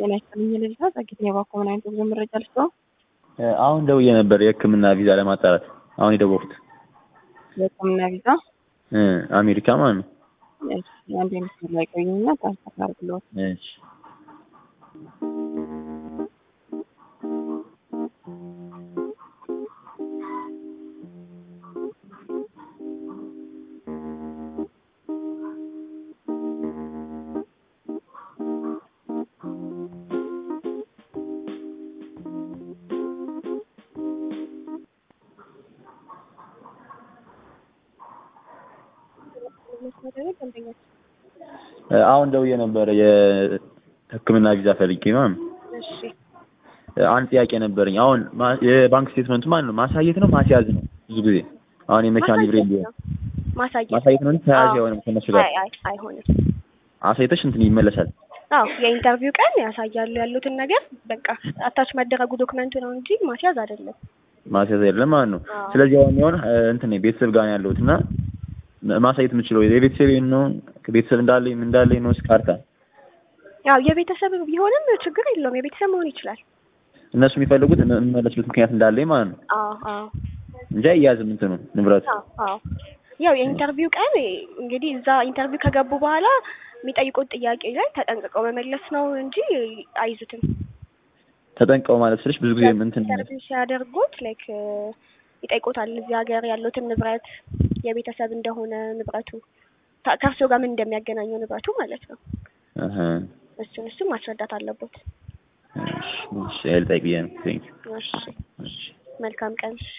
ጤና ይስጥልኝ ልጅታ ጸግኝ የባኮመን አይነት ብዙ መረጃ ልስጠው። አሁን ደውዬ ነበር የህክምና ቪዛ ለማጣራት። አሁን የደወልኩት የህክምና ቪዛ አሜሪካ ማለት ነው። እሺ አንዴ ምስል ላይ ቆይኝና ታስተካክሉት። እሺ አሁን ደውዬ ነበር የህክምና ቪዛ ፈልጌ ማለት ነው። እሺ አንድ ጥያቄ ነበረኝ። አሁን የባንክ ስቴትመንቱ ማለት ነው ማሳየት ነው ማስያዝ ነው? ብዙ ጊዜ አሁን የመኪና ሊብሬ ቢሆን ማሳየት ነው እንጂ ተያዥ አይሆንም ከነሱ ጋር አይሆንም። አሳይተሽ እንትን ይመለሳል። አዎ የኢንተርቪው ቀን ያሳያሉ ያሉትን ነገር በቃ አታች መደረጉ ዶክመንቱ ነው እንጂ ማስያዝ አይደለም። ማስያዝ አይደለም ማለት ነው። ስለዚህ አሁን የሆነ እንትን ቤተሰብ ጋር ያለውትና ማሳየት የምችለው የቤተሰቤን ነው ከቤተሰብ እንዳለኝ ነው ስካርታ። ያው የቤተሰብ ቢሆንም ችግር የለውም የቤተሰብ መሆን ይችላል። እነሱ የሚፈልጉት የምመለስበት ምክንያት እንዳለኝ ማለት ነው። አዎ እንጂ ያዝም እንትኑ ንብረቱ። አዎ ያው የኢንተርቪው ቀን እንግዲህ እዛ ኢንተርቪው ከገቡ በኋላ የሚጠይቁት ጥያቄ ላይ ተጠንቅቀው መመለስ ነው እንጂ አይዙትም። ተጠንቅቀው ማለት ስለሽ ብዙ ጊዜ እንትን ኢንተርቪው ሲያደርጉት ላይክ ይጠይቁታል እዚህ ሀገር ያሉትን ንብረት የቤተሰብ እንደሆነ ንብረቱ ከእርሶ ጋር ምን እንደሚያገናኘው ንብረቱ ማለት ነው። እሱን ማስረዳት አለበት። እሺ ልጠይቅ ብዬ ነው። እሺ መልካም ቀን።